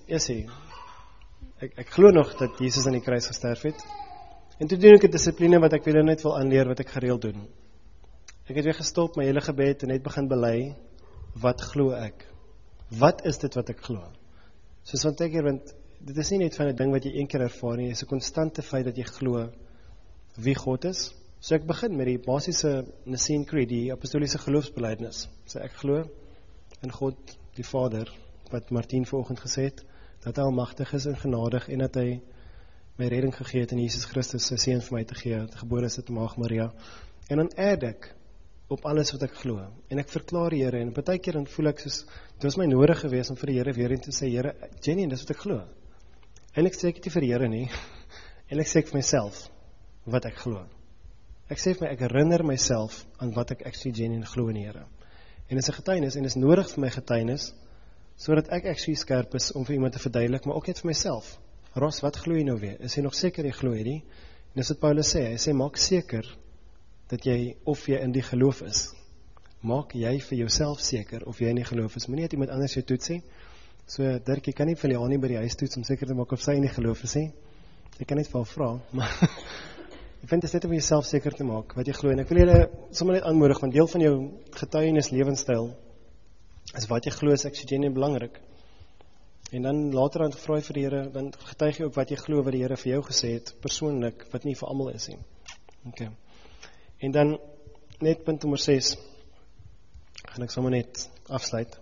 ek glo nog dat Jesus aan die kruis gesterf het. En toe doen ek 'n dissipline wat ek weer net wil aanleer, wat ek gereeld doen. Ek het weer gestop my hele gebed en net begin bely, wat glo ek? Wat is dit wat ek glo? Soos want dit is nie net van 'n ding wat jy een keer ervaar nie, dit is 'n konstante feit dat jy glo wie God is. So ek begin met die basiese Nicene Creed, die apostoliese geloofsbelijdenis. So ek glo in God die Vader, wat Martin vanoggend gesê het, dat hy almagtig is en genadig, en dat hy my redding gegee het in Jesus Christus, sy seun vir my te gee, gebore is uit Maagd Maria. En dan add ek op alles wat ek glo. En ek verklaar die Here, en baie keer dan voel ek soos, dit was my nodig geweest om vir die Here weer in te sê, Here, Jenny, dis wat ek glo. En ek sê ek nie vir die Here nie, en ek sê vir myself wat ek glo. Ek sê vir my, ek herinner myself aan wat ek actually genuine glo in die Here. En dit is 'n getuienis, en dit is nodig vir my getuienis, sodat ek actually skerp is om vir iemand te verduidelik, maar ook net vir myself. Ros, wat glo jy nou weer? Is jy nog seker jy glo hierdie? En dis wat Paulus sê, hy sê, maak seker dat jy, of jy in die geloof is. Maak jy vir jouself seker of jy in die geloof is. Moenie dat iemand anders jou toets sê. So, Dirk, jy kan nie vir Liani by die huis toets om seker te maak of sy in die geloof is, sê. Jy kan net vir haar vra, maar ek vind dit is net om jouself seker te maak, wat jy glo. En ek wil julle sommer net aanmoedig, want deel van jou getuienis lewenstyl is wat jy glo is actually belangrik. En dan later aan vra jy vir die Here, dan getuig jy ook wat jy glo wat die Here vir jou gesê het, persoonlik, wat nie vir almal is nie. Okay. En dan net punt nommer 6, gaan ek sommer net afsluit.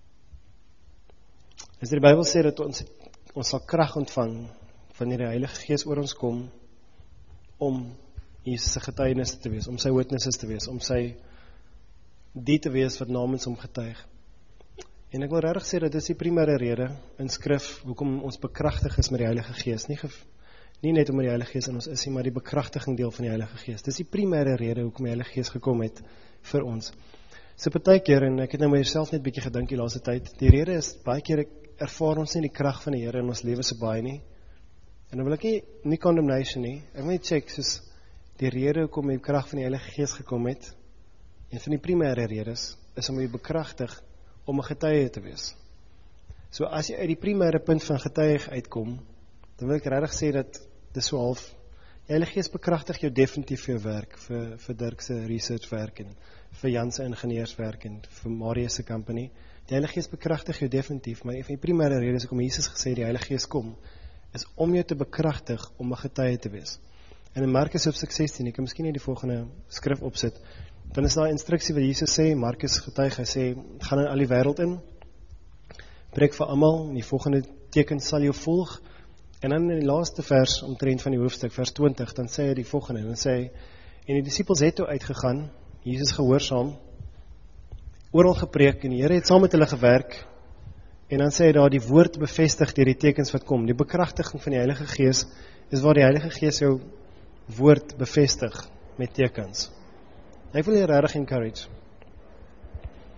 As die Bybel sê dat ons sal krag ontvang wanneer die Heilige Gees oor ons kom, om Jesus se getuienis te wees, om sy witnesses te wees, om sy die te wees wat namens hom getuig. En ek wil regtig sê dat dis die primêre rede in skrif hoekom ons bekragtig is met die Heilige Gees. Nie net omdat die Heilige Gees in ons is, maar die bekragtiging deel van die Heilige Gees. Dis die primêre rede hoekom die Heilige Gees gekom het vir ons. So baie keer, en ek het nou met myself net bietjie gedink die laaste tyd, die rede is, baie keer ervaar ons nie die krag van die Here in ons lewe so baie nie. En dan wil ek nie condemnation nie, ek wil net check, soos die rede hoekom die krag van die Heilige Gees gekom het, en van die primêre redes, is om jy bekragtig om 'n getuie te wees. So as jy uit die primêre punt van getuig uitkom, dan wil ek regtig sê dat dis so half, die Heilige Gees bekragtig jou definitief vir jou werk, vir Dirk se research werk, en vir Jan se ingenieurswerk, en vir Marius se company. Die Heilige Gees bekragtig jou definitief, maar een van die primêre redes hoekom Jesus gesê die Heilige Gees kom, is om jou te bekragtig om 'n getuie te wees. En in Markus hoofstuk 16, ek kan miskien net die volgende skrif opsit, dan is daar 'n instruksie wat Jesus sê, Markus getuig, hy sê, gaan in al die wêreld in, preek vir almal, en die volgende teken sal jou volg, en dan in die laaste vers, omtrent van die hoofstuk, vers 20, dan sê hy die volgende, dan sê hy, en die disippels het toe uitgegaan, Jesus gehoorsaam, oral gepreek, en die Here het saam met hulle gewerk, en dan sê hy daar, die woord bevestig deur die tekens wat kom, die bekragtiging van die Heilige Gees, is waar die Heilige Gees jou woord bevestig, met tekens. Ek wil jy regtig encourage.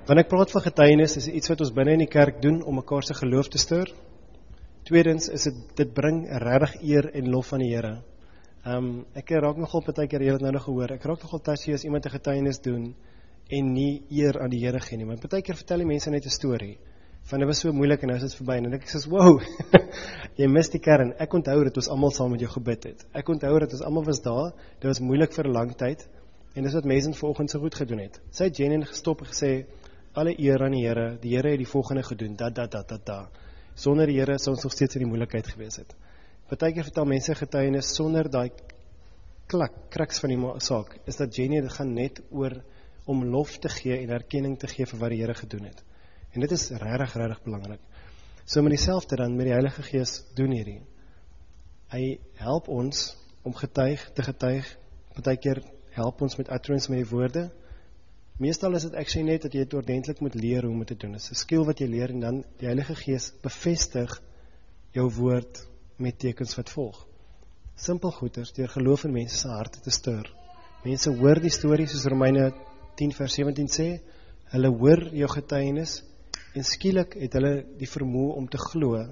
Wanneer ek praat van getuienis, is iets wat ons binne in die kerk doen om mekaar se geloof te stuur. Tweedens is dit bring regtig eer en lof aan die Here. Ek raak nogal partykeer, jy het nou nog gehoor, ek raak nogal tassie as iemand 'n getuienis doen en nie eer aan die Here gee nie. Want partykeer vertel die mense net 'n storie van dit was so moeilik en nou is dit verby en ek sê, wow, jy mis die kern. Ek onthou dat ons almal saam met jou gebid het. Ek onthou dat ons almal was daar, dit was moeilik vir 'n lang tyd en dis wat Mason vanoggend so goed gedoen het. Sy het Jenny gestop en gesê, alle eer aan die Here het die volgende gedoen, dat. Sonder die Here sou ons nog steeds in die moeilikheid gewees het. Partykeer vertel mense getuienis sonder daai kruks van die saak, is dat Jenny dit gaan net oor om lof te gee en erkenning te gee vir wat die Here gedoen het. En dit is regtig belangrik. So met dieselfde dan, met die Heilige Gees doen hierdie. Hy help ons om te getuig, partykeer help ons met utterance met die woorde. Meestal is dit actually net dat jy het ordentlik moet leer hoe om te doen. Dit is 'n skill wat jy leer en dan die Heilige Gees bevestig jou woord met tekens wat volg. Simpel goeders, deur geloof in mense se harte te stuur. Mense hoor die storie soos Romeine 10 vers 17 sê, hulle hoor jou getuienis en skielik het hulle die vermoë om te glo,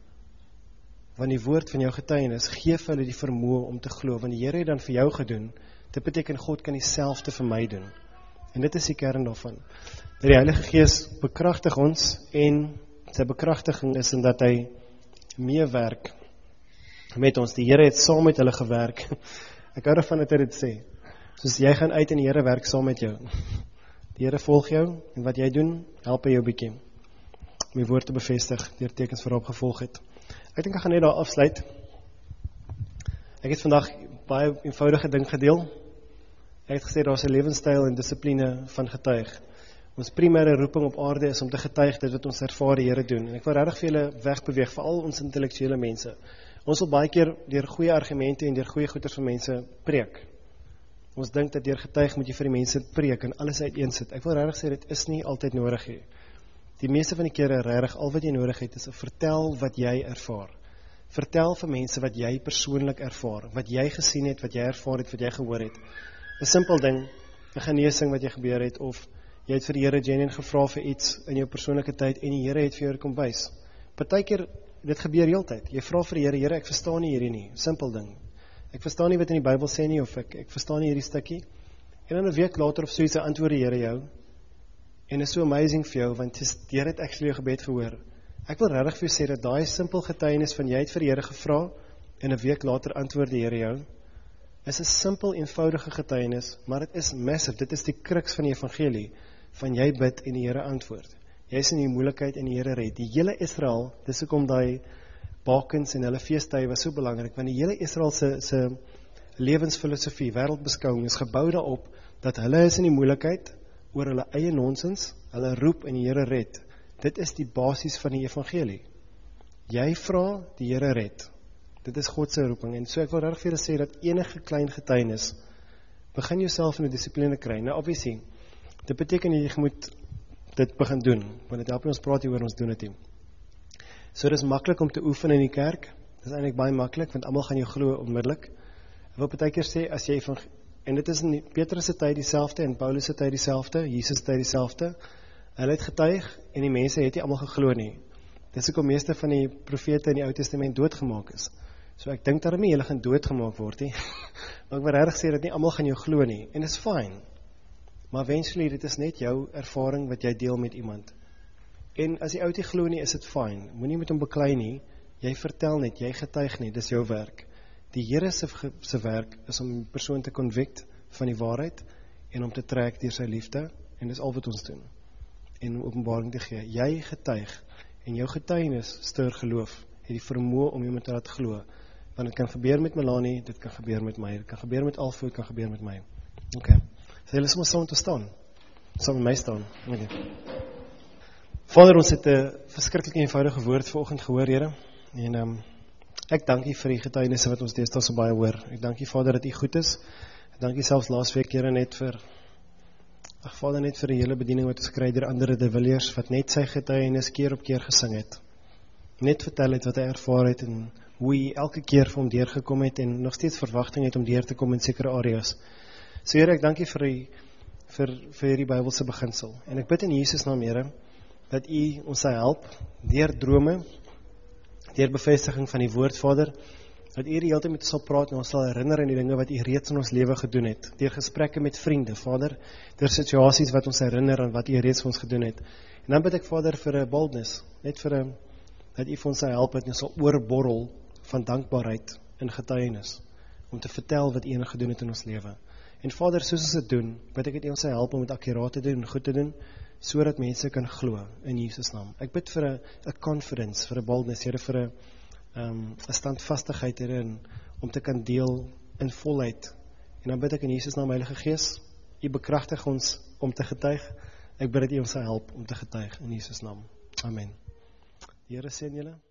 want die woord van jou getuienis gee vir hulle die vermoë om te glo, want die Here het dan vir jou gedoen, dit beteken God kan dieselfde vir my doen. En dit is die kern daarvan. Dat die Heilige Gees bekragtig ons en sy bekragtiging is in dat hy meewerk met ons. Die Here het saam met hulle gewerk. Ek hou daarvan dat hy dit sê. Soos jy gaan uit en die Here werk saam met jou. Die Here volg jou en wat jy doen, help hy jou bietjie om die woord te bevestig deur tekens waarop gevolg het. Ek dink ek gaan net daar afsluit. Ek het vandag baie eenvoudige ding gedeel. Ek het gesê daar's 'n lewenstyl en dissipline van getuig. Ons primêre roeping op aarde is om te getuig dit wat ons ervaar die Here doen. En ek wil regtig vir julle wegbeweeg, veral ons intellektuele mense. Ons wil baie keer deur goeie argumente en deur goeie goeders vir mense preek. Ons dink dat deur getuig moet jy vir die mense preek en alles uiteensit. Ek wil regtig sê dit is nie altyd nodig nie. Die meeste van die kere regtig al wat jy nodig het is om vertel wat jy ervaar. Vertel vir mense wat jy persoonlik ervaar, wat jy gesien het, wat jy ervaar het, wat jy gehoor het. 'n Simpel ding, 'n genesing wat jy gebeur het, of jy het vir die Here genuine gevra vir iets in jou persoonlike tyd en die Here het vir jou kom wys. Partykeer dit gebeur heeltyd. Jy vra vir die Here, ek verstaan nie hierdie nie. Simpel ding. Ek verstaan nie wat in die Bybel sê nie, of ek verstaan nie hierdie stukkie. En dan 'n week later of so iets antwoord die Here jou. En is so amazing vir jou, want die Here het actually jou gebed gehoor. Ek wil regtig vir jou sê dat daai simpel getuienis van jy het vir die Here gevra en 'n week later antwoord die Here jou, is 'n simpel eenvoudige getuienis, maar dit is massive. Dit is die kruks van die evangelie, van jy bid en die Here antwoord. Jy is in die moeilikheid en die Here red. Die hele Israel, dis hoekom daai bakens en hulle feestydde was so belangrik, want die hele Israel se lewensfilosofie, wêreldbeskouing is gebou daarop dat hulle is in die moeilikheid oor hulle eie nonsens, hulle roep en die Here red. Dit is die basis van die evangelie. Jy vra, die Here red. Dit is God se roeping en so ek wil regtig vir julle sê dat enige klein getuienis begin jouself in 'n dissipline kry. Nou obviously, dit beteken jy moet dit begin doen, want dit help ons praat hier oor ons doen dit nie. So dit is maklik om te oefen in die kerk. Dit is eintlik baie maklik want almal gaan jou glo onmiddellik. Ek wil partykeer sê as jy en dit is in Petrus se tyd dieselfde en Paulus se tyd dieselfde, Jesus se tyd dieselfde. Hulle het getuig en die mense het nie almal geglo nie. Dis hoekom meeste van die profete in die Ou Testament doodgemaak is. So ek dink daarmee hulle gaan doodgemaak word nie. Maar ek wil regtig sê dat nie almal gaan jou glo nie en dis fyn. Maar eventually dit is net jou ervaring wat jy deel met iemand. En as die ou nie glo nie, is dit fyn. Moenie met hom beklei nie. Jy vertel net, jy getuig nie, dis jou werk. Die Here se werk is om die persoon te convict van die waarheid en om te trek deur sy liefde en dis al wat ons doen. En om openbaring te gee. Jy getuig en jou getuienis stuur geloof. Het die vermoë om iemand te laat glo. Want dit kan gebeur met Melanie, dit kan gebeur met my, dit kan gebeur met Alfo, dit kan gebeur met my. Okay. So julle is maar saam te staan. Saam met my staan. Okay. Vader, ons het 'n verskriklik eenvoudige woord vanoggend gehoor, Here. En ek dank U vir die getuienisse wat ons deesdae so baie hoor. Ek dank U, Vader, dat U goed is. Ek dank U selfs laasweek, Here, net vir Vader, net vir die hele bediening wat ons kry deur ander de Villiers wat net sy getuienis keer op keer gesing het. Net vertel het wat hy ervaar het en hoe hy elke keer vir hom deurgekom het en nog steeds verwagting het om deur te kom in sekere areas. So Here, ek dank U vir vir hierdie Bybelse beginsel. En ek bid in Jesus naam, Here, dat U ons sal help, deur drome, deur bevestiging van die woord, Vader, dat U die hele tyd met ons sal praat en ons sal herinner aan die dinge wat U reeds in ons lewe gedoen het, deur gesprekke met vriende, Vader, deur situasies wat ons herinner aan wat U reeds vir ons gedoen het. En dan bid ek, Vader, vir 'n boldness, net vir 'n, dat U vir ons sal help, dat ons sal oorborrel van dankbaarheid en getuienis, om te vertel wat U gedoen het in ons lewe. En Vader, soos ons dit doen, bid ek dat U ons sal help om dit akkuraat te doen en goed te doen, sodat mense kan glo in Jesus naam. Ek bid vir 'n confidence, vir 'n boldness, Here, vir 'n standvastigheid, Here, om te kan deel in volheid. En dan bid ek in Jesus naam, Heilige Gees, U bekragtig ons om te getuig. Ek bid dat U ons sal help om te getuig in Jesus naam. Amen. Die Here seën julle.